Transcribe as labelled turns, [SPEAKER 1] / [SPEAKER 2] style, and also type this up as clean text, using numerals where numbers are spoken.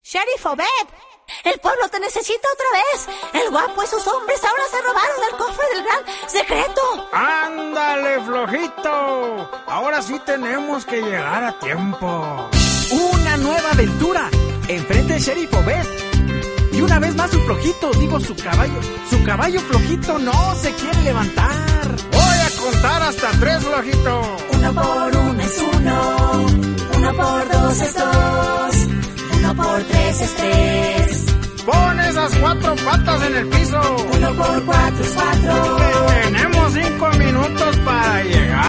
[SPEAKER 1] Sheriff Obed, el pueblo te necesita otra vez. El guapo y sus hombres ahora se robaron el cofre del gran secreto.
[SPEAKER 2] ¡Ándale, flojito! Ahora sí tenemos que llegar a tiempo.
[SPEAKER 3] Una nueva aventura. Enfrente de Sheriff Obed. Y una vez más su flojito, su caballo flojito no se quiere levantar.
[SPEAKER 2] Voy a contar hasta 3, flojito.
[SPEAKER 1] 1 por 1 es 1, 1 por 2 es 2, 1 por 3 es 3.
[SPEAKER 2] Pon esas 4 patas en el piso.
[SPEAKER 1] 1 por 4 es 4.
[SPEAKER 2] Tenemos 5 minutos para llegar.